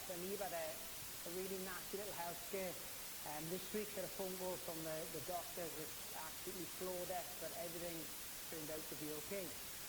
and Eve had a really nasty little health scare. This week I had a phone call from the doctors. It's absolutely floor death, but everything turned out to be okay.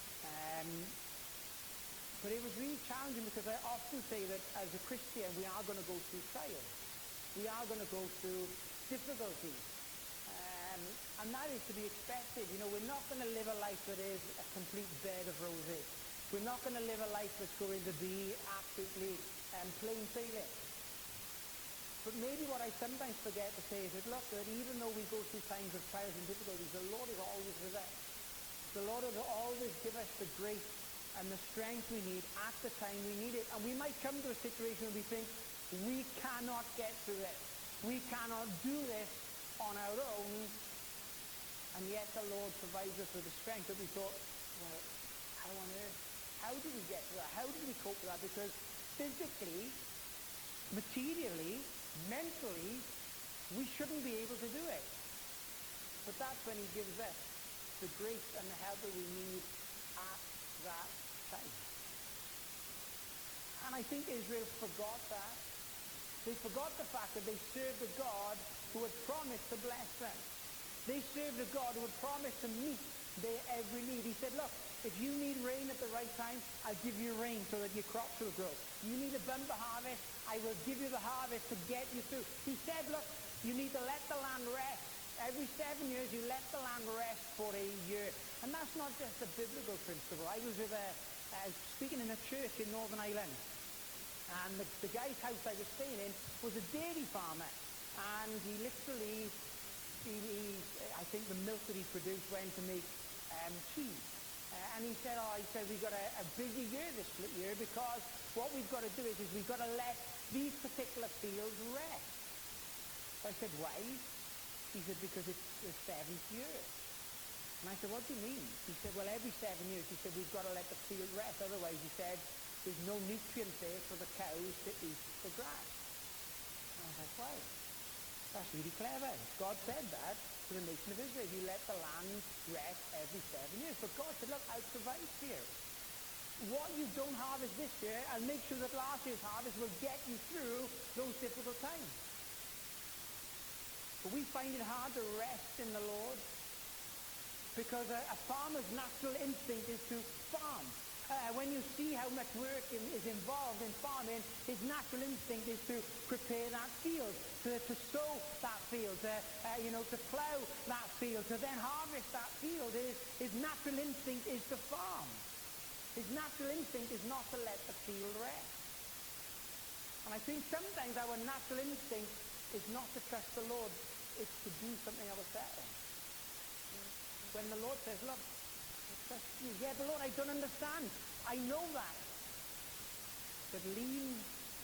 But it was really challenging because I often say that as a Christian we are going to go through trials. We are going to go through difficulties. And that is to be expected. You know, we're not going to live a life that is a complete bed of roses. We're not going to live a life that's going to be absolutely plain sailing. But maybe what I sometimes forget to say is that, look, that even though we go through times of trials and difficulties, the Lord is always with us. The Lord will always give us the grace and the strength we need at the time we need it. And we might come to a situation where we think, we cannot get through it. We cannot do this on our own. And yet the Lord provides us with the strength that we thought, well, how on earth? How do we get through that? How do we cope with that? Because physically, materially, mentally, we shouldn't be able to do it. But that's when he gives us the grace and the help that we need at that time. And I think Israel forgot that. They forgot the fact that they served a God who had promised to bless them. They served a God who had promised to meet their every need. He said, look, if you need rain at the right time, I'll give you rain so that your crops will grow. You need a bumper harvest, I will give you the harvest to get you through. He said, look, you need to let the land rest. Every 7 years you let the land rest for a year. And that's not just a biblical principle. I was speaking in a church in Northern Ireland. And the guy's house I was staying in was a dairy farmer. And he literally, I think the milk that he produced went to make cheese. And he said, we've got a busy year this year because what we've got to do is we've got to let these particular fields rest. So I said, why? He said, because it's the 7th year. And I said, what do you mean? He said, well, every 7 years, he said, we've got to let the field rest. Otherwise, he said, there's no nutrients there for the cows to eat the grass. And I was like, wow, that's really clever. God said that to the nation of Israel. You let the land rest every 7 years. But God said, look, I'll provide for you. What you don't harvest this year, I'll make sure that last year's harvest will get you through those difficult times. But we find it hard to rest in the Lord because a farmer's natural instinct is to farm. When you see how much work is involved in farming, his natural instinct is to prepare that field, to sow that field, to plow that field, to then harvest that field. His natural instinct is to farm. His natural instinct is not to let the field rest. And I think sometimes our natural instinct is not to trust the Lord, it's to do something ourselves. When the Lord says, look, trust me. Yeah, but Lord, I don't understand. I know that. But lean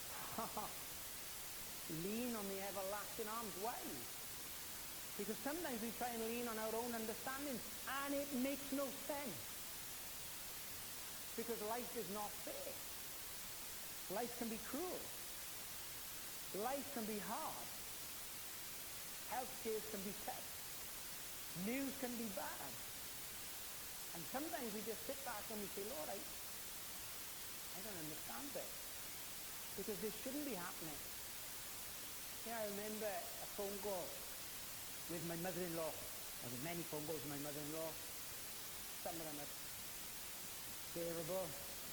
on the everlasting arms wide. Because sometimes we try and lean on our own understanding, and it makes no sense. Because life is not fair. Life can be cruel. Life can be hard. Health cares can be tough. News can be bad. And sometimes we just sit back and we say, Lord, I don't understand this. Because this shouldn't be happening. Yeah, I remember a phone call with my mother-in-law. I had many phone calls with my mother-in-law. Some of them are bearable.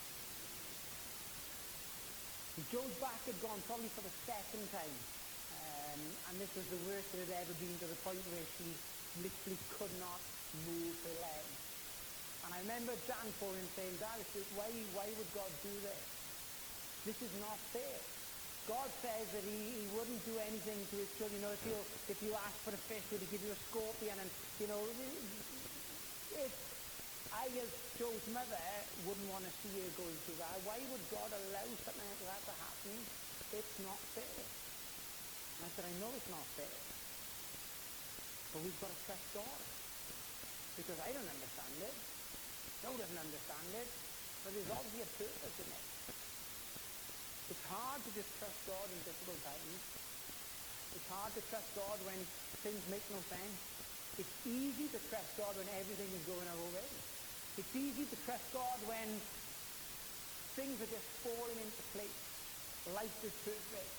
And Joe's back had gone probably for the 2nd time. And this was the worst it had ever been, to the point where she literally could not move her legs. And I remember Jan phoning and saying, Dad, why would God do this? This is not fair. God says that he wouldn't do anything to his children. You know, if you ask for a fish, would he give you a scorpion? And, you know, if I, as Joe's mother, wouldn't want to see her going through that, why would God allow something like that to happen? It's not fair. And I said, I know it's not fair. But we've got to trust God. Because I don't understand it. Joe doesn't understand it. But there's obviously a purpose in it. It's hard to just trust God in difficult times. It's hard to trust God when things make no sense. It's easy to trust God when everything is going our way. It's easy to trust God when things are just falling into place. life is perfect.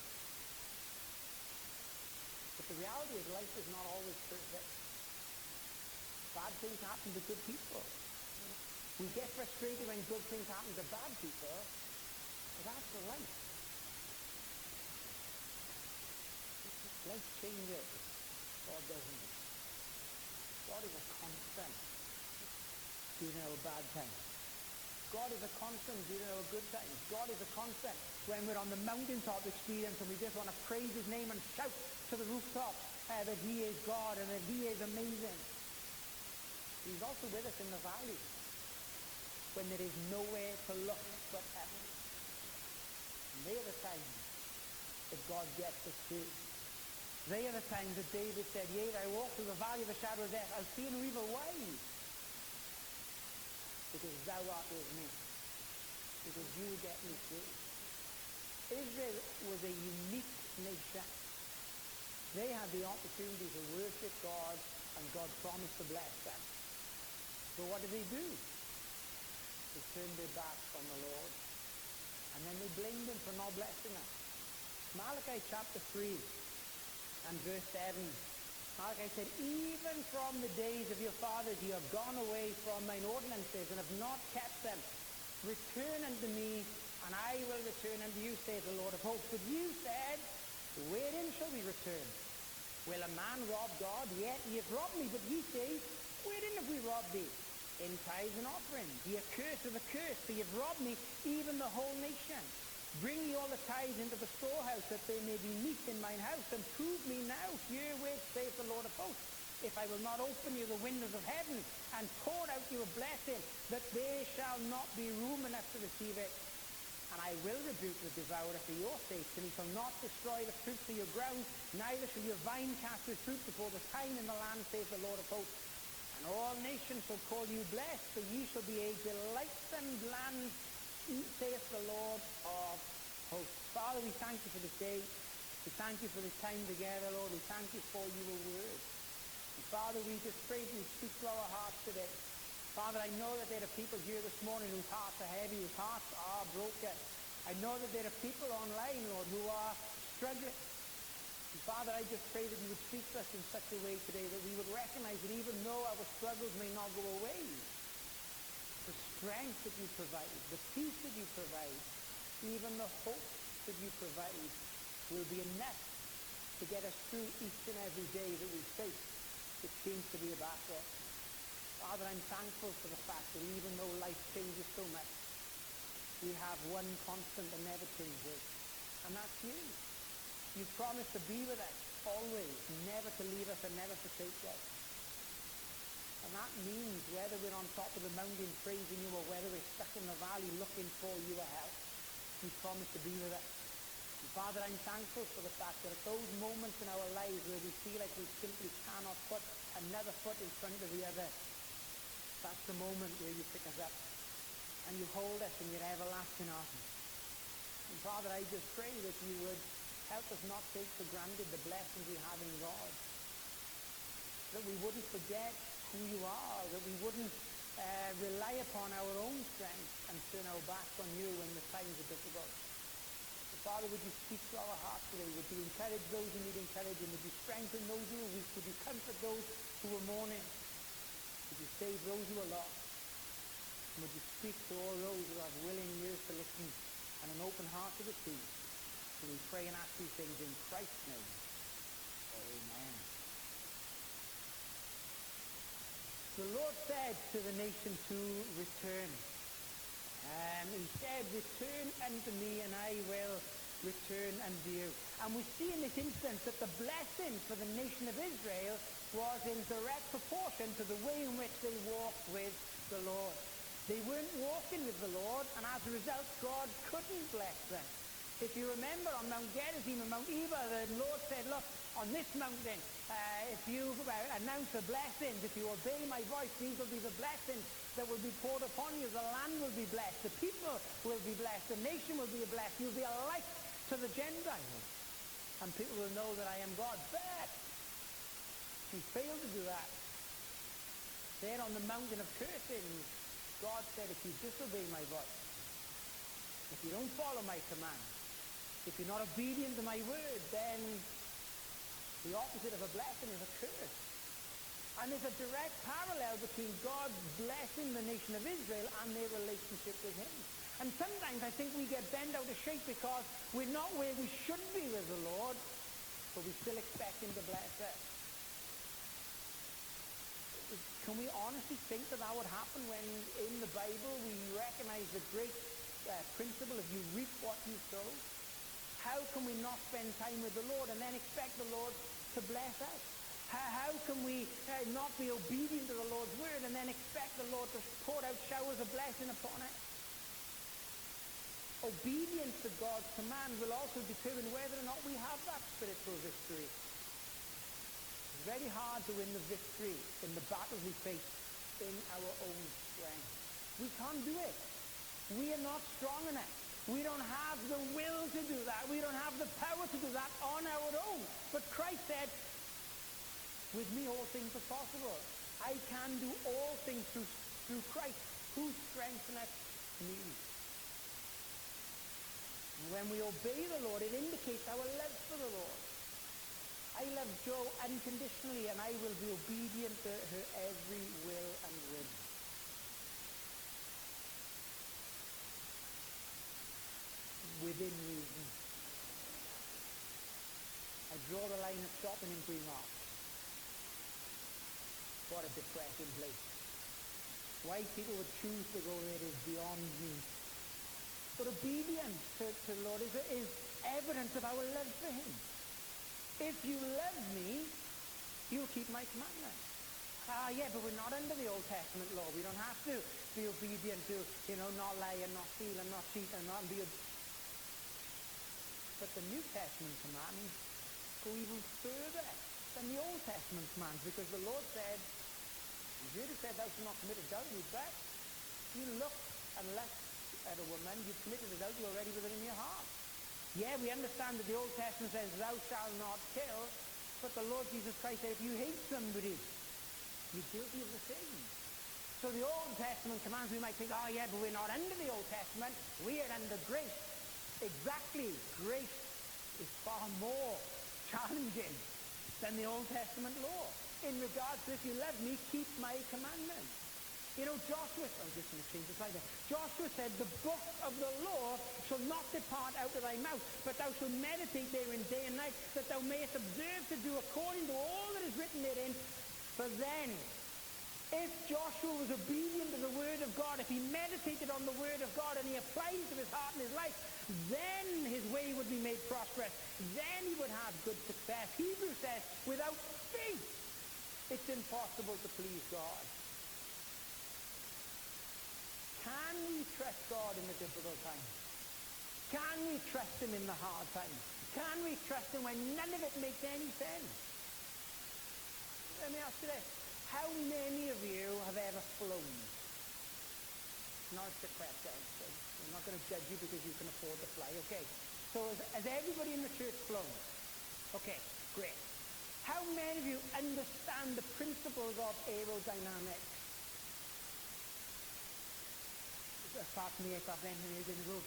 But the reality is life is not always perfect. Bad things happen to good people. We get frustrated when good things happen to bad people, but that's the life. Life changes. God doesn't. God is a constant during our bad times. God is a constant during our good times. God is a constant when we're on the mountaintop experience and we just want to praise his name and shout to the rooftop that he is God and that he is amazing. He's also with us in the valley when there is nowhere to look but heaven. And they are the times that God gets us through. They are the times that David said, yea, I walk through the valley of the shadow of death, I'll fear no evil. Why? Because thou art with me. Because you get me through. Israel was a unique nation. They had the opportunity to worship God, and God promised to bless them. So what did they do? They turned their backs on the Lord. And then they blamed him for not blessing them. Malachi chapter 3 and verse 7. Malachi said, even from the days of your fathers you have gone away from mine ordinances and have not kept them. Return unto me, and I will return unto you, saith the Lord of hosts. But you said, wherein shall we return? Will a man rob God? Yet ye have robbed me. But ye say, wherein have we robbed thee? In tithes and offerings. Ye are cursed with a curse, for ye have robbed me, even the whole nation. Bring ye all the tithes into the storehouse, that there may be meat in mine house, and prove me now herewith, saith the Lord of hosts, if I will not open you the windows of heaven, and pour out you a blessing, that there shall not be room enough to receive it. And I will rebuke the devourer for your sakes, and he shall not destroy the fruits of your ground, neither shall your vine cast her fruit before the time in the land, saith the Lord of hosts. And all nations shall call you blessed, for ye shall be a delightsome land, saith the Lord of hosts. Father, we thank you for this day. We thank you for this time together, Lord. We thank you for your word. And Father, we just pray that you speak to our hearts today. Father, I know that there are people here this morning whose hearts are heavy, whose hearts are broken. I know that there are people online, Lord, who are struggling. And Father, I just pray that you would speak to us in such a way today that we would recognize that even though our struggles may not go away, the strength that you provide, the peace that you provide, even the hope that you provide will be enough to get us through each and every day that we face. It seems to be a battle. Father, I'm thankful for the fact that even though life changes so much, we have one constant that never changes, and that's you. You promised to be with us always, never to leave us and never forsake us. And that means whether we're on top of the mountain praising you or whether we're stuck in the valley looking for your help, you promised to be with us. And Father, I'm thankful for the fact that at those moments in our lives where we feel like we simply cannot put another foot in front of the other, that's the moment where you pick us up and you hold us in your everlasting arms. And Father, I just pray that you would help us not take for granted the blessings we have in God. That we wouldn't forget who you are, that we wouldn't rely upon our own strength and turn our backs on you when the times are difficult. So Father, would you speak to our hearts today? Would you encourage those who need encouraging? Would you strengthen those who are weak? Would you comfort those who are mourning? Would you save those who are lost? And would you speak to all those who have willing ears to listen and an open heart to receive? So we pray and ask these things in Christ's name. Amen. The Lord said to the nation to return. He said, return unto me and I will return unto you. And we see in this instance that the blessing for the nation of Israel was in direct proportion to the way in which they walked with the Lord. They weren't walking with the Lord, and as a result, God couldn't bless them. If you remember on Mount Gerizim and Mount Ebal, the Lord said, look, on this mountain, if you announce the blessings, if you obey my voice, these will be the blessings that will be poured upon you. The land will be blessed. The people will be blessed. The nation will be blessed. You'll be a light to the Gentiles. And people will know that I am God. But you failed to do that. There on the mountain of cursing, God said, if you disobey my voice, if you don't follow my command, If you're not obedient to my word, then the opposite of a blessing is a curse. And there's a direct parallel between God blessing the nation of Israel and their relationship with him. And sometimes I think we get bent out of shape because we're not where we should be with the Lord, but we still expect him to bless us. Can we honestly think that would happen when in the Bible we recognize the great principle of you reap what you sow? How can we not spend time with the Lord and then expect the Lord to bless us? How can we not be obedient to the Lord's word and then expect the Lord to pour out showers of blessing upon us? Obedience to God's command will also determine whether or not we have that spiritual victory. It's very hard to win the victory in the battles we face in our own strength. We can't do it. We are not strong enough. We don't have the will to do that. We don't have the power to do that on our own. But Christ said, with me all things are possible. I can do all things through Christ who strengtheneth me. When we obey the Lord, it indicates our love for the Lord. I love Jo unconditionally, and I will be obedient to her every will and whim. Within reason. I draw the line at shopping in Primark. What a depressing place. Why people would choose to go there is beyond me. But obedience to the Lord is evidence of our love for him. If you love me, you'll keep my commandments. Yeah, but we're not under the Old Testament law. We don't have to be obedient to, not lie and not steal and not cheat and not be... But the New Testament commands go even further than the Old Testament commands, because the Lord said, you really said thou shalt not commit adultery, but you look and lust at a woman, you've committed adultery already with it in your heart. Yeah, we understand that the Old Testament says thou shalt not kill, but the Lord Jesus Christ said if you hate somebody, you're guilty of the sin. So the Old Testament commands, we might think, yeah, but we're not under the Old Testament, we are under grace. Exactly, grace is far more challenging than the Old Testament law. In regards to, if you love me, keep my commandments. Joshua, I'm just going to change the slide there. Joshua said, the book of the law shall not depart out of thy mouth, but thou shalt meditate therein day and night, that thou mayest observe to do according to all that is written therein. For then, if Joshua was obedient to the word of God, if he meditated on the word of God and he applied it to his heart and his life, then his way would be made prosperous. Then he would have good success. Hebrews says, without faith, it's impossible to please God. Can we trust God in the difficult times? Can we trust him in the hard times? Can we trust him when none of it makes any sense? Let me ask you this. How many of you have ever flown? Not a secret, I'm not going to judge you because you can afford to fly. Okay. So has everybody in the church flown? Okay, great. How many of you understand the principles of aerodynamics? Apart from the aircraft engineers in the room.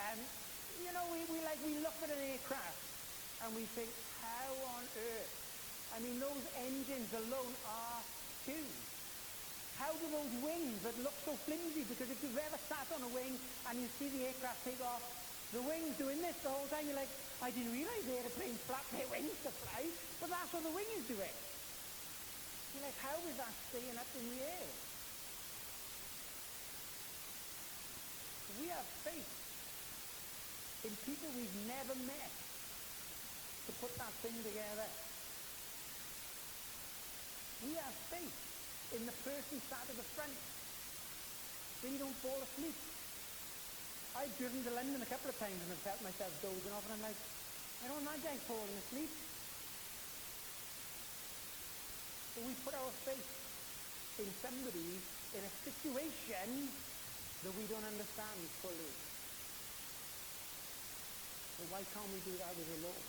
We look at an aircraft and we think, how on earth? I mean, those engines alone are huge. How do those wings that look so flimsy? Because if you've ever sat on a wing and you see the aircraft take off, the wings doing this the whole time, you're like, I didn't realize the airplanes flap their wings to fly, but that's what the wing is doing. You're like, how is that staying up in the air? We have faith in people we've never met to put that thing together. We have faith in the person sat at the front. Then you don't fall asleep. I've driven to London a couple of times and I've felt myself dozing off and I'm like, I don't want that guy falling asleep. So we put our faith in somebody in a situation that we don't understand fully. So why can't we do that with the Lord?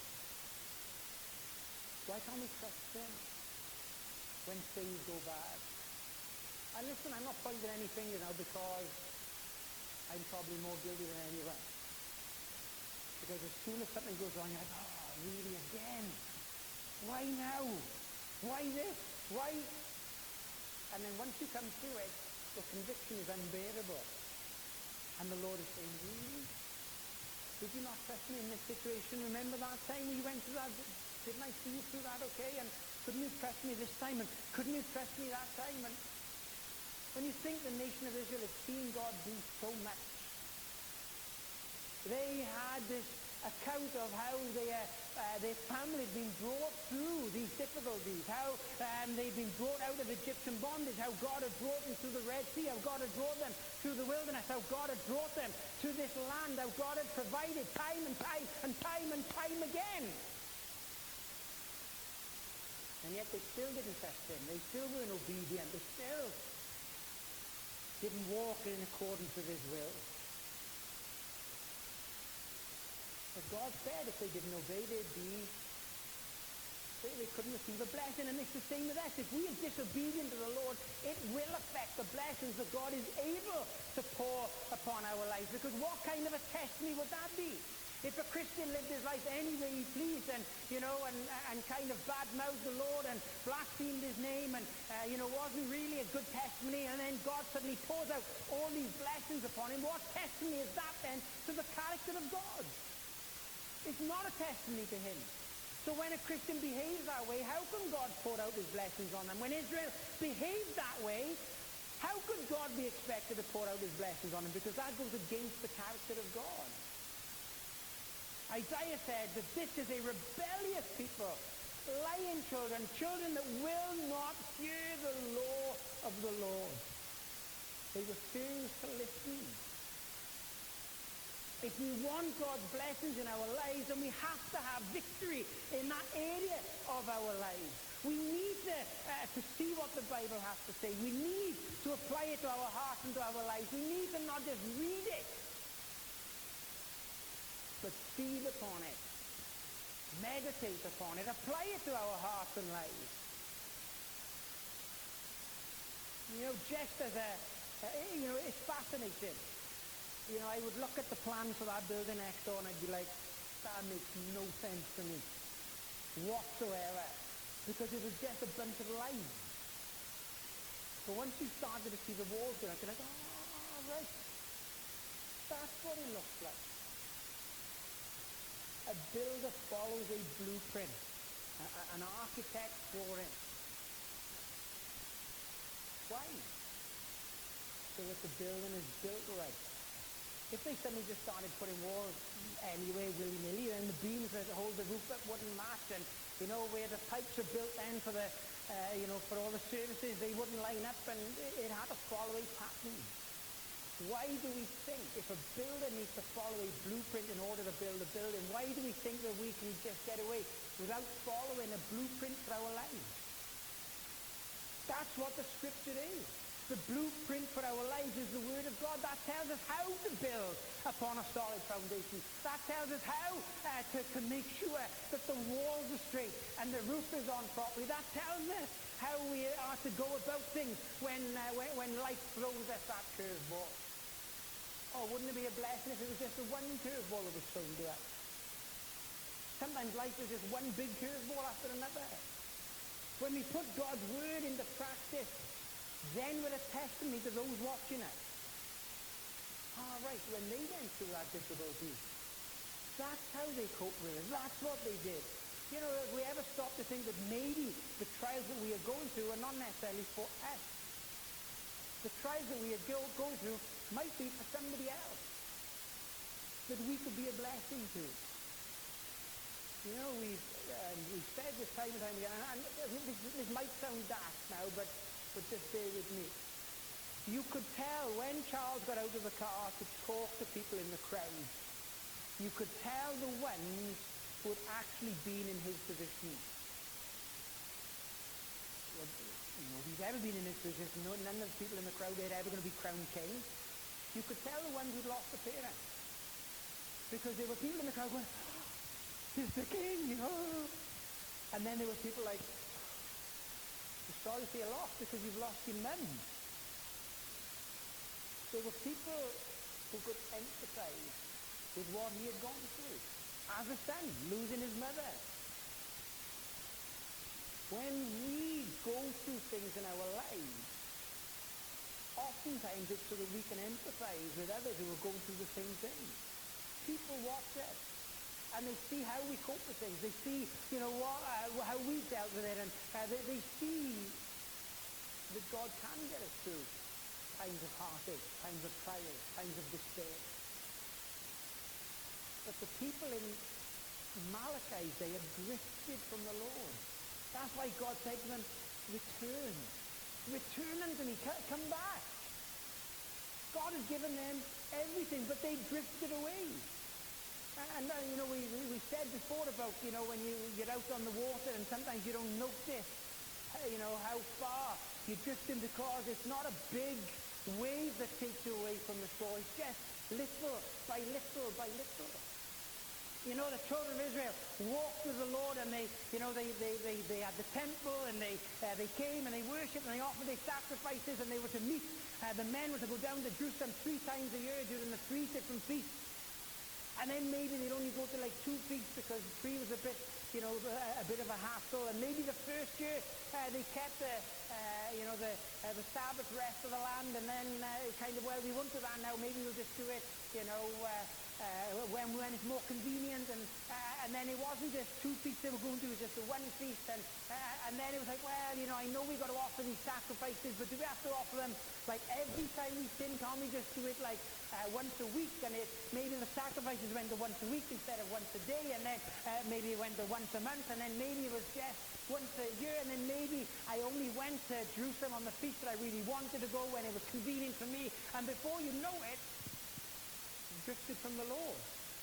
Why can't we trust him when things go bad? And listen, I'm not pointing any fingers now because I'm probably more guilty than anyone. Because as soon as something goes wrong, you're like, oh, really again? Why now? Why this? Why? And then once you come through it, the conviction is unbearable. And the Lord is saying, really? Did you not trust me in this situation? Remember that time we went through that? Didn't I see you through that okay? And couldn't you trust me this time? And couldn't you trust me that time? And when you think the nation of Israel had seen God do so much, they had this account of how their family had been brought through these difficulties, how they'd been brought out of Egyptian bondage, how God had brought them through the Red Sea, how God had brought them through the wilderness, how God had brought them to this land, how God had provided time and time and time and time again. And yet they still didn't trust him. They still weren't obedient. They still didn't walk in accordance with his will. But God said if they didn't obey, they couldn't receive a blessing. And it's the same with us. If we are disobedient to the Lord, it will affect the blessings that God is able to pour upon our lives. Because what kind of a testimony would that be? If a Christian lived his life any way he pleased and kind of bad-mouthed the Lord and blasphemed his name and, wasn't really a good testimony, and then God suddenly pours out all these blessings upon him, what testimony is that then to the character of God? It's not a testimony to him. So when a Christian behaves that way, how can God pour out his blessings on them? When Israel behaved that way, how could God be expected to pour out his blessings on them? Because that goes against the character of God. Isaiah said that this is a rebellious people, lying children, children that will not hear the law of the Lord. They refuse to listen. If we want God's blessings in our lives, then we have to have victory in that area of our lives. We need to see what the Bible has to say. We need to apply it to our hearts and to our lives. We need to not just read it, but feed upon it, meditate upon it, apply it to our hearts and lives. Just as it's fascinating. I would look at the plans for that building next door and I'd be like, that makes no sense to me whatsoever. Because it was just a bunch of lines. But once you started to see the walls going up, you're like, oh, right. That's what it looks like. A builder follows a blueprint, an architect's drawing. Why? So that the building is built right. If they suddenly just started putting walls anywhere willy-nilly, then the beams that hold the roof up wouldn't match, and where the pipes are built then for the for all the services, they wouldn't line up, and it had to follow a pattern. Why do we think if a builder needs to follow a blueprint in order to build a building, why do we think that we can just get away without following a blueprint for our lives? That's what the scripture is. The blueprint for our lives is the Word of God. That tells us how to build upon a solid foundation. That tells us how to make sure that the walls are straight and the roof is on properly. That tells us how we are to go about things when life throws us that curveball. Oh, wouldn't it be a blessing if it was just a one curveball that was thrown to us? Sometimes life is just one big curveball after another. When we put God's Word into practice, then with a testimony to those watching us. Right, when they went through that difficulty, that's how they coped with it. That's what they did. If we ever stop to think that maybe the trials that we are going through are not necessarily for us. The trials that we are going through might be for somebody else that we could be a blessing to. We've said this time and time again, and this might sound daft now, but just bear with me. You could tell when Charles got out of the car to talk to people in the crowd, you could tell the ones who had actually been in his position. If he's ever been in his position, none of the people in the crowd are ever going to be crowned king. You could tell the ones who'd lost a parent. Because there were people in the crowd going, he's the king, And then there were people like, you're sorry for your loss because you've lost your mum. There were people who could empathize with what he had gone through. as a son, losing his mother. When we go through things in our lives, oftentimes it's so that we can empathize with others who are going through the same thing. People watch us, and they see how we cope with things. They see, how we dealt with it, and they see that God can get us through times of heartache, times of trial, times of despair. But the people in Malachi's day had drifted from the Lord. That's why God said to them, return. Return unto me. Come back. God had given them everything, but they drifted away. And we said before about, when you're out on the water and sometimes you don't notice, how far you're drifting because it's not a big wave that takes you away from the shore. It's just little by little by little. The children of Israel walked with the Lord, and they had the temple, and they came and they worshipped and they offered their sacrifices, and they were to meet. The men were to go down to Jerusalem 3 times a year during the 3 different feasts. And then maybe they'd only go to 2 feasts because 3 was a bit of a hassle. And maybe the first year they kept the Sabbath rest of the land, and then we won't do that now. Maybe we'll just do it, when it's more convenient. And then it wasn't just 2 feasts they were going to, it was just the 1 feast. And then it was I know we've got to offer these sacrifices, but do we have to offer them every time we sin? Can't we just do it once a week? And maybe the sacrifices went to once a week instead of once a day, and then maybe it went to once a month, and then maybe it was just once a year, and then maybe I only went to Jerusalem on the feast that I really wanted to go when it was convenient for me. And before you know it, you drifted from the Lord.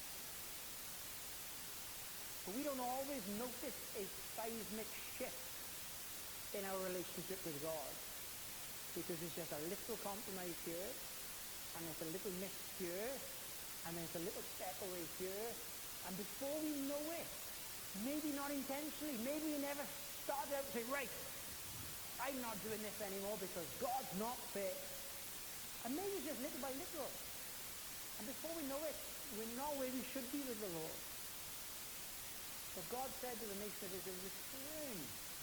But we don't always notice a seismic shift in our relationship with God, because it's just a little compromise here, and there's a little miss here, and there's a little step away here, and before we know it, maybe not intentionally, maybe you never started out to say, right, I'm not doing this anymore because God's not fair. And maybe it's just little by little. And before we know it, we're not where we should be with the Lord. But God said to the nation of Israel, return.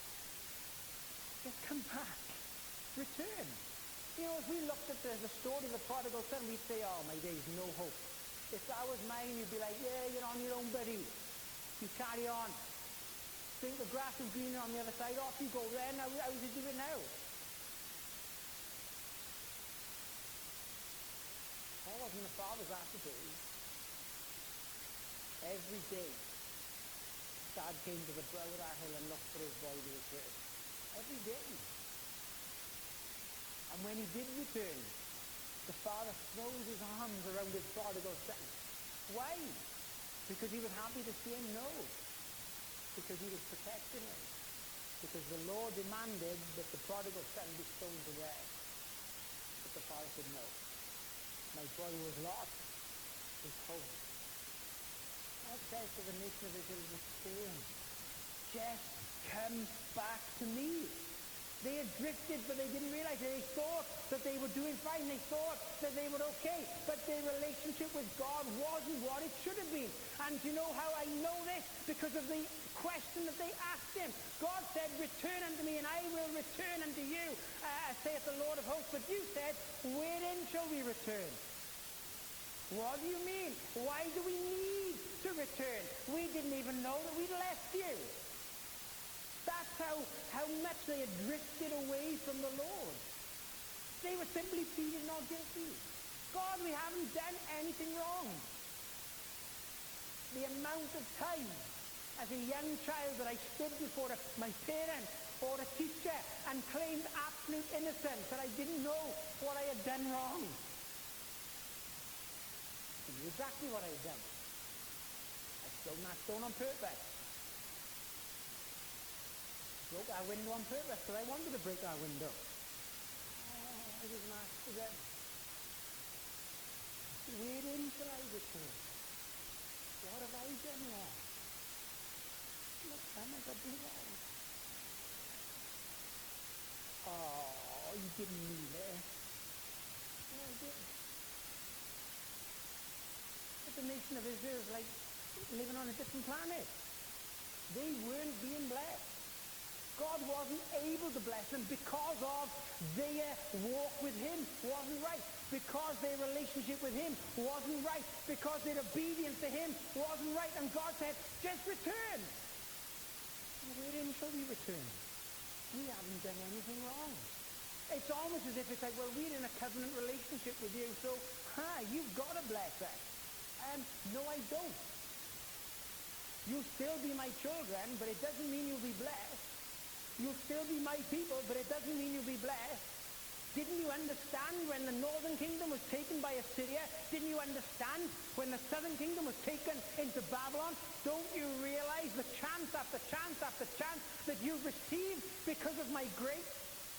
Just come back. Return. If we looked at the story of the prodigal son, we'd say, oh, my days, no hope. If that was mine, you'd be like, yeah, you're on your own, buddy. You carry on. Think the grass is greener on the other side. Off you go there. Now, how would you do it now? That wasn't the father's attitude. Every day, Dad came to the brow of that hill and looked for his boy to return. Every day. And when he did return, the father throws his arms around his prodigal son. Why? Because he was happy to see him? No. Because he was protecting him. Because the Lord demanded that the prodigal son be stoned to death. But the father said, no. My boy was lost. He's home. God says to the nation of Israel, return. Just come back to me. They had drifted, but they didn't realize it. They thought that they were doing fine. They thought that they were okay. But their relationship with God wasn't what it should have been. And do you know how I know this? Because of the question that they asked him. God said, return unto me, and I will return unto you, saith the Lord of hosts. But you said, wherein shall we return? What do you mean? Why do we need to return? We didn't even know that we'd left you. That's how much they had drifted away from the Lord. They were simply pleading not guilty. God, we haven't done anything wrong. The amount of time as a young child that I stood before my parents or a teacher and claimed absolute innocence, that I didn't know what I had done wrong. I knew exactly what I had done. I thrown that stone on purpose. Broke our window on purpose because I wanted to break our window. I was an accident. Wherein shall I return? What have I done wrong? Look, son, I got to do wrong. Oh, you didn't mean it. No, I didn't. But the nation of Israel is like, living on a different planet. They weren't being blessed. God wasn't able to bless them because of their walk with him wasn't right. Because their relationship with him wasn't right. Because their obedience to him wasn't right. And God said, just return. Wherein shall we return? We haven't done anything wrong. It's almost as if it's like, well, we're in a covenant relationship with you, so, you've got to bless us. No, I don't. You'll still be my children, but it doesn't mean you'll be blessed. You'll still be my people, but it doesn't mean you'll be blessed. Didn't you understand when the northern kingdom was taken by Assyria? Didn't you understand when the southern kingdom was taken into Babylon? Don't you realize the chance after chance after chance that you've received because of my grace?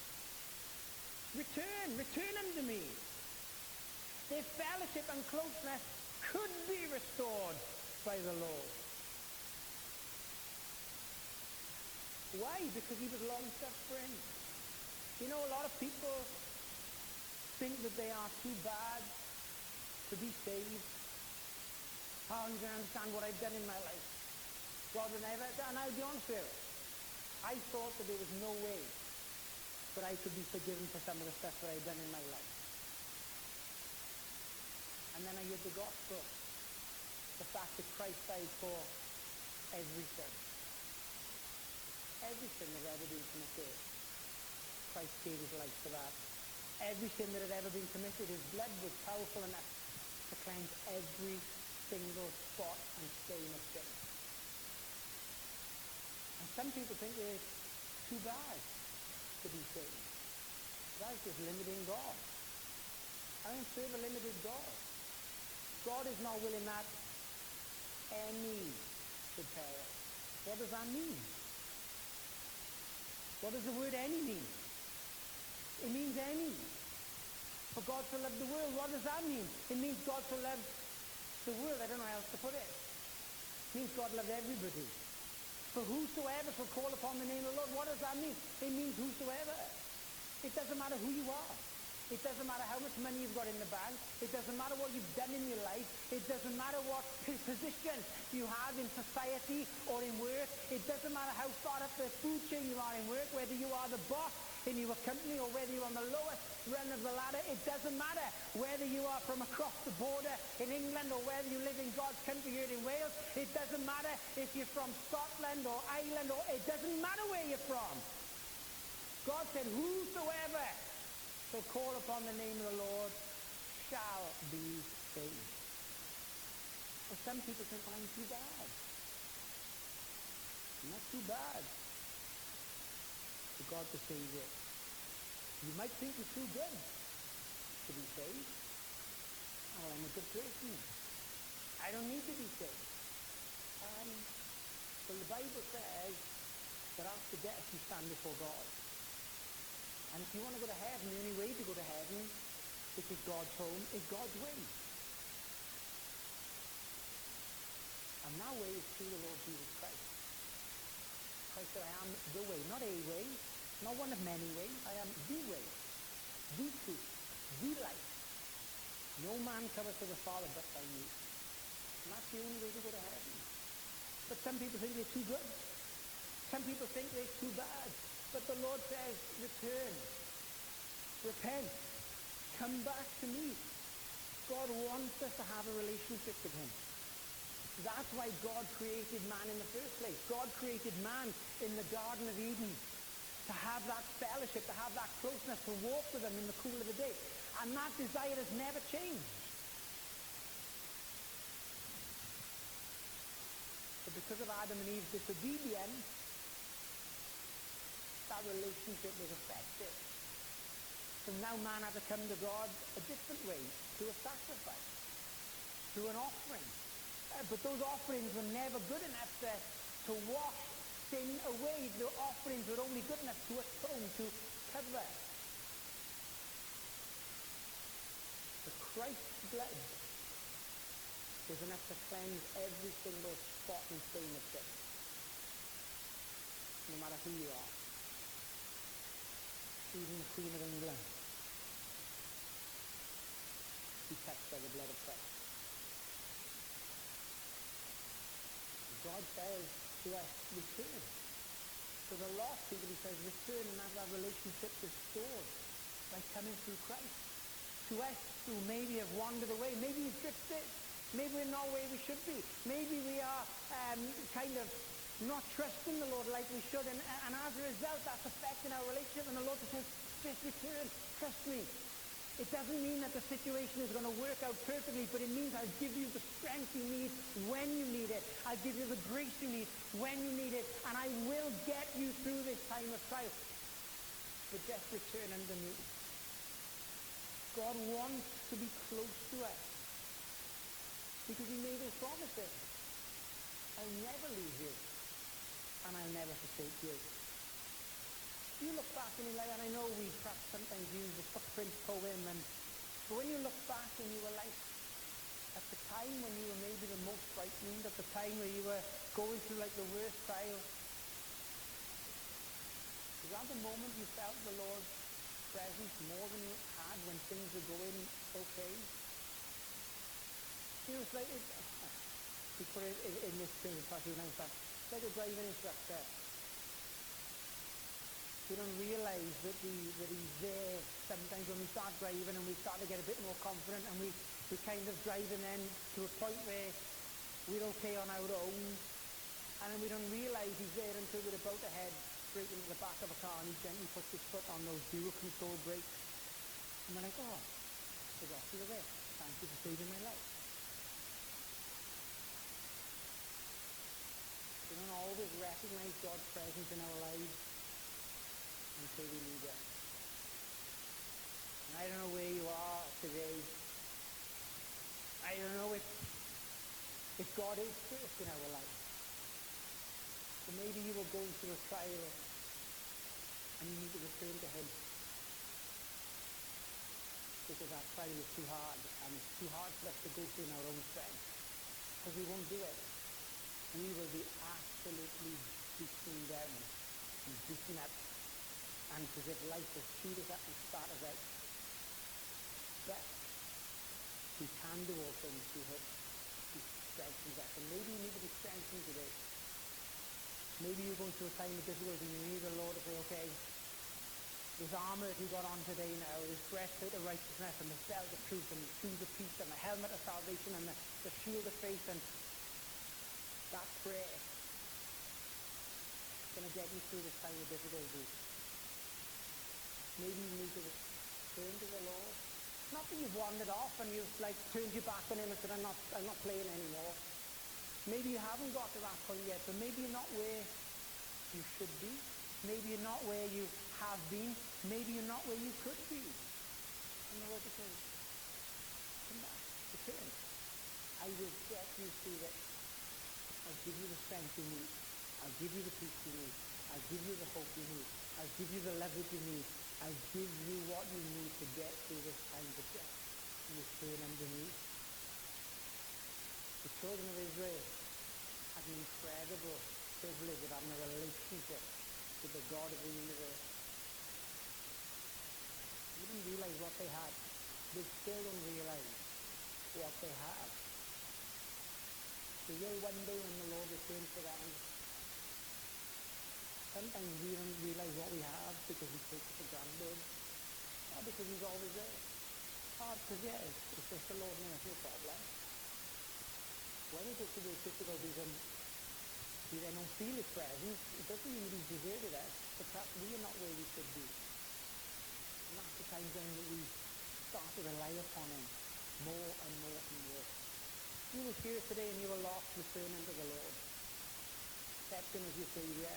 Return unto me. Their fellowship and closeness could be restored by the Lord. Why? Because he was long-suffering. You know, a lot of people think that they are too bad to be saved. How am I going to understand what I've done in my life? God would never, and I'll be honest with you, I thought that there was no way that I could be forgiven for some of the stuff that I'd done in my life. And then I heard the gospel, the fact that Christ died for everything. Every sin that had ever been committed, Christ gave his life for that. Every sin that had ever been committed, his blood was powerful enough to cleanse every single spot and stain of sin. And some people think they're too bad to be saved. That's just limiting God. I don't serve a limited God. God is not willing that any should perish. What does that mean? What does the word any mean? It means any. For God so loved the world. What does that mean? It means God so loved the world. I don't know how else to put it. It means God loved everybody. For whosoever shall call upon the name of the Lord. What does that mean? It means whosoever. It doesn't matter who you are. It doesn't matter how much money you've got in the bank. It doesn't matter what you've done in your life. It doesn't matter what position you have in society or in work. It doesn't matter how far up the food chain you are in work, whether you are the boss in your company or whether you're on the lowest rung of the ladder. It doesn't matter whether you are from across the border in England or whether you live in God's country here in Wales. It doesn't matter if you're from Scotland or Ireland, or it doesn't matter where you're from. God said, whosoever shall call upon the name of the Lord shall be saved. Well, some people think, well, I'm too bad. I'm not too bad for God to save you. You might think you're too good to be saved. Oh, well, I'm a good person. I don't need to be saved. Well, the Bible says that after death you stand before God. And if you want to go to heaven, the only way to go to heaven, which is God's home, is God's way. And that way is through the Lord Jesus Christ. Christ said, I am the way, not a way, not one of many ways. I am the way, the truth, the life. No man cometh to the Father but by me. And that's the only way to go to heaven. But some people think they're too good. Some people think they're too bad. But the Lord says, return, repent, come back to me. God wants us to have a relationship with him. That's why God created man in the first place. God created man in the Garden of Eden to have that fellowship, to have that closeness, to walk with him in the cool of the day. And that desire has never changed. But because of Adam and Eve's disobedience, that relationship was affected. So now man had to come to God a different way, through a sacrifice, through an offering. But those offerings were never good enough to wash sin away. The offerings were only good enough to atone, to cover. The Christ's blood was enough to cleanse every single spot and stain of sin. No matter who you are. Even the Queen of England, be touched by the blood of Christ. God says to us, return. To the lost people, he says, return and have that relationship restored by coming through Christ. To us who maybe have wandered away, maybe we've drifted, maybe we're not where we should be, maybe we are kind of not trusting the Lord like we should, and as a result that's affecting our relationship, and the Lord says, just return, trust me. It doesn't mean that the situation is going to work out perfectly, but it means I'll give you the strength you need when you need it. I'll give you the grace you need when you need it, and I will get you through this time of trial. But just return underneath. God wants to be close to us because he made those promises. I'll never leave you, and I'll never forsake you. You look back in your life, and I know we perhaps sometimes use the footprint poem, but when you look back and you were like, at the time when you were maybe the most frightened, at the time where you were going through like the worst trial, was that the moment you felt the Lord's presence more than you had when things were going okay? You know, it's like, we put it in this thing, it's like a driving instructor. We don't realise that he's there sometimes when we start driving and we start to get a bit more confident, and we kind of driving then to a point where we're okay on our own, and then we don't realise he's there until we're about to head straight into the back of a car, and he gently puts his foot on those dual control brakes, and we're like, oh, I forgot you were there. Thank you for saving my life. We don't always recognise God's presence in our lives until we need it. And I don't know where you are today. I don't know if God is first in our life. So maybe you were going through a trial and you need to return to him. Because that trial is too hard, and it's too hard for us to go through in our own strength. Because we won't do it. We will be absolutely beaten down and beaten up, and as if life has chewed us up and spat us out. But we can do all things through him who strengthens us. And maybe you need to be strengthened today. Maybe you're going through a time of difficulty and you need the Lord to say, okay, this armour that you got on today now, this breastplate of righteousness and the belt of truth and the shoes of peace and the helmet of salvation and the shield of faith, and that prayer is going to get you through this time of difficulty. Maybe you need to turn to the Lord. Not that you've wandered off and you've like turned your back on him and said, I'm not playing anymore. Maybe you haven't got to that point yet, but maybe you're not where you should be. Maybe you're not where you have been. Maybe you're not where you could be. And the Lord says, come back, return. I will get you through this. I'll give you the strength you need. I'll give you the peace you need. I'll give you the hope you need. I'll give you the leverage you need. I'll give you what you need to get through this time of death. And return underneath. The children of Israel had an incredible privilege of having a relationship with the God of the universe. They didn't realize what they had. They still don't realize what they have. They will one day when the Lord returns for them. Sometimes we don't realize what we have because we take it for granted. Not because he's always there. Because it's just the Lord knows, no problem. When we go through those difficulties and we then don't feel his presence, it doesn't mean that he's deserted us, but perhaps we are not where we should be. And that's the time then that we start to rely upon him more and more and more. You were here today and you were lost, return unto the Lord. Accept him as your Saviour.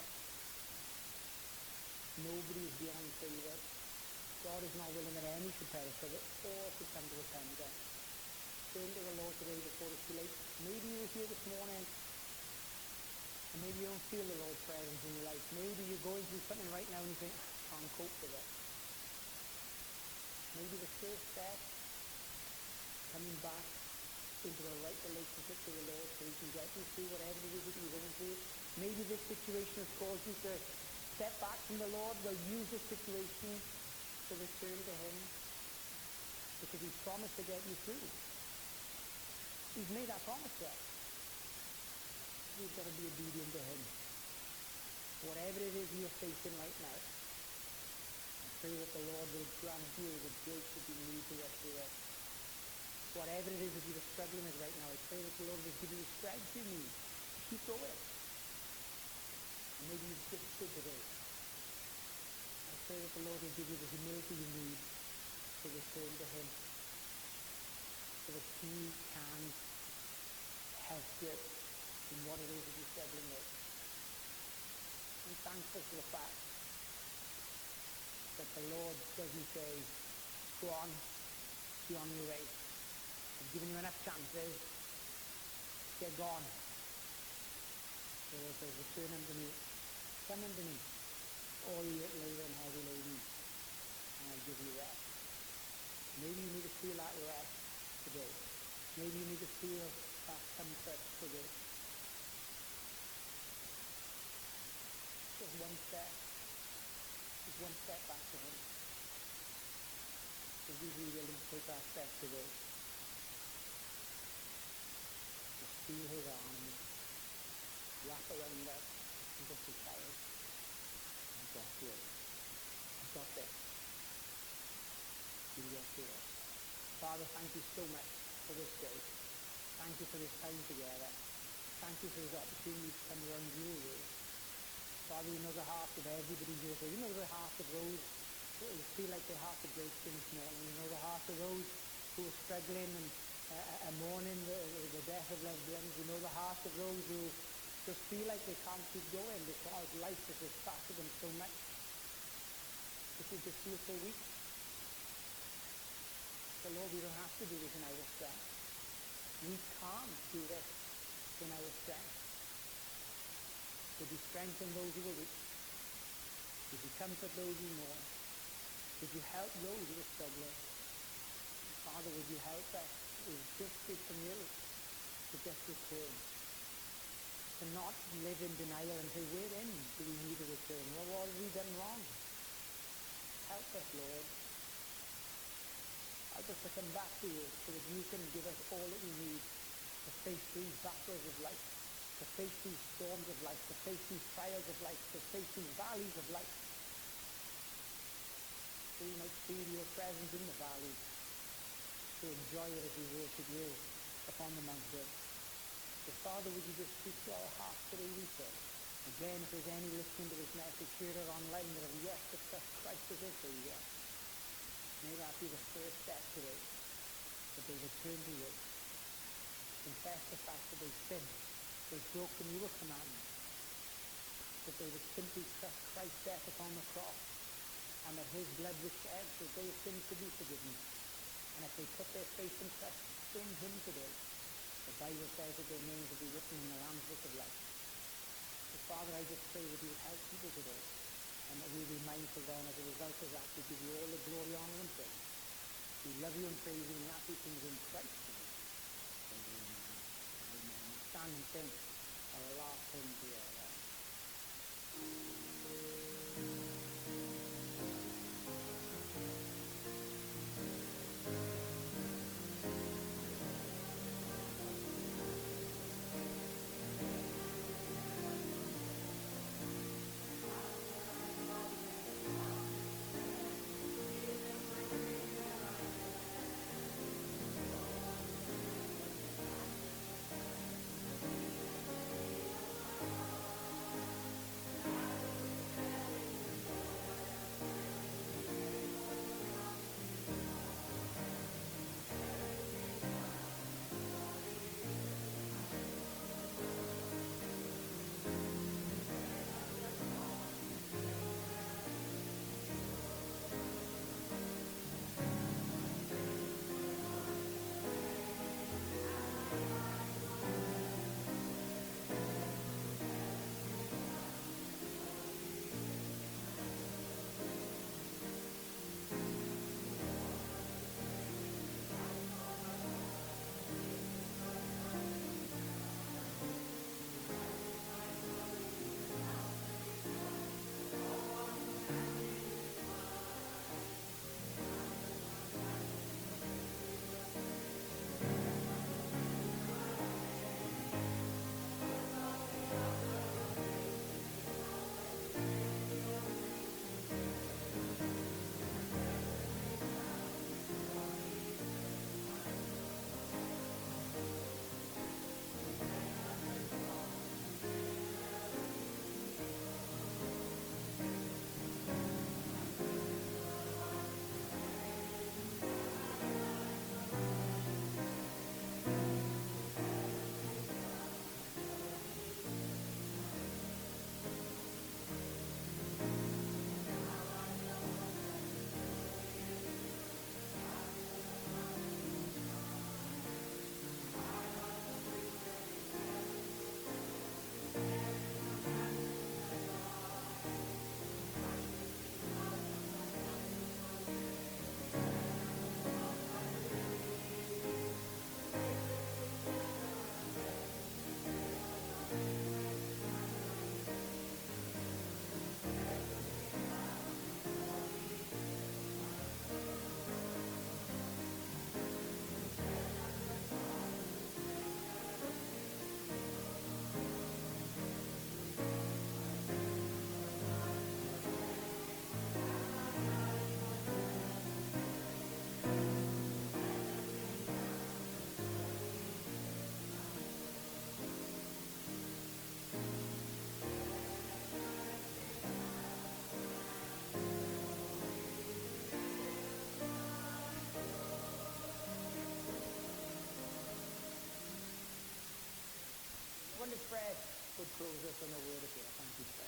Nobody is beyond favour. God is not willing that any should perish, but that all should come to repentance. Turn to the Lord today before it's too late. Maybe you were here this morning and maybe you don't feel the Lord's presence in your life. Maybe you're going through something right now and you think, I can't cope with it. Maybe the first step, coming back into a right relationship with the Lord so he can get you through whatever it is that you're going through. Maybe this situation has caused you to step back from the Lord. Well, use this situation to return to him because he's promised to get you through. He's made that promise to us. we've got to be obedient to him. Whatever it is you're facing right now, I pray that the Lord will grant you the grace that you need to work through it. Whatever it is that you're struggling with right now, I pray that the Lord will give you the strength you need to keep going. And maybe you've drifted today. I pray that the Lord will give you the humility you need to return to him, so that he can help you in what it is that you're struggling with. I'm thankful for the fact that the Lord doesn't say, go on, be on your way. I've given you enough chances, get gone. The Lord says, return unto me, come unto me, all you that labor and heavy laden, and I'll give you rest. Maybe you need to feel that rest today. Maybe you need to feel that comfort today. Just one step. Just one step back to him. If we be willing to take that step today, just feel his arms wrap around us and just say, child, I've got you. I've got this. You'll get through it. Father, thank you so much for this day. Thank you for this time together. Thank you for this opportunity to come around your way. Father, you know the heart of everybody here. You know the heart of those who feel like their hearts are breaking this morning. You know the heart of those who are struggling and mourning the death of loved ones. You know the heart of those who just feel like they can't keep going because life has just battered them so much. If you just feel so weak. So Lord, we don't have to do this in our strength. We can't do this in our strength. Would you strengthen those who are weak? Would you comfort those who mourn? Would you help those who are struggling? Father, would you help us who have drifted from you to just return? To not live in denial and say, wherein do we need to return? Well, what have we done wrong? Help us, Lord. Help us to come back to you so that you can give us all that we need to face these battles of life, to face these storms of life, to face these trials of life, to face these valleys of life. So we might feel your presence in the valley, to enjoy it as we worship you upon the mountain. So Father, would you just speak to our hearts today, we pray. Again, if there's any listening to this message here or online that have yet to trust Christ as their Savior, may that be the first step today, that they return to you. Confess the fact that they've sinned, they've broken your commandments, that they would simply trust Christ's death upon the cross, and that his blood was shed so their sins could be forgiven. And if they put their faith and trust in him today, the Bible says that their names will be written in the Lamb's Book of Life. So Father, I just pray that you would help people today, and that we will be mindful then as a result of that to give you all the glory, honor, and praise. We love you and praise you, and that we things in Christ. Amen. Amen. Stand and sing our last hymn together. Fred would close us in a word of prayer. Thank you, Fred.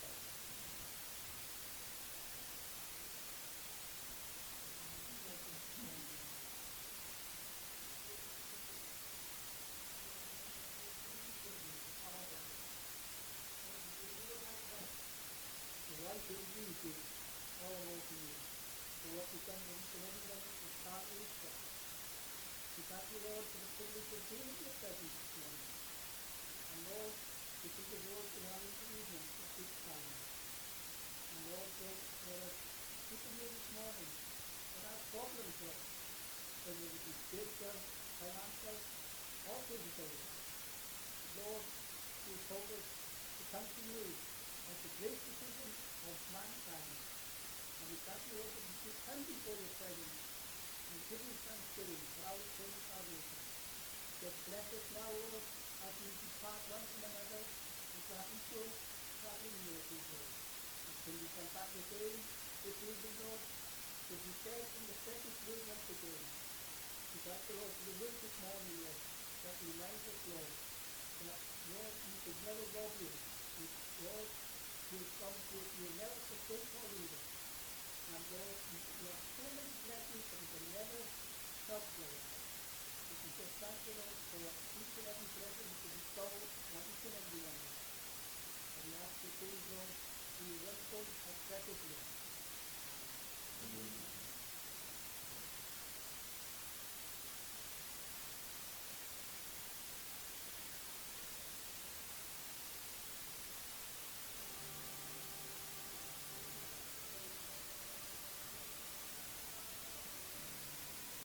Life is easy, all over to you. For what you've done in each and every one of us, start with us. We thank you, Lord, for the privilege of being in your presence this morning. And Lord, we think the word in our evening at this time. And Lord, let us keep in you this morning that our problems, Lord, whether it be spiritual, financial, or physical. Lord, you told us to come to you as the great decision of mankind. And we thank you, Lord, that we should come before your presence and give you thanksgiving for our sin and salvation. Just bless us now, Lord, as we depart one from another, and grant each of us traveling mercies, Lord. Until we come back again this evening, Lord, to be fed from the precious word once again. We thank you, Lord, for the word this morning, Lord, that reminds us, Lord, that, Lord, you could never rob you. Lord, you promise you will never forsake or leave us. And Lord, you have so many blessings that we can never stop, Lord. We can just thank you, Lord, for each and every blessing you can bestow on each and every one of us. And we ask you, please, Lord, in your wonderful and precious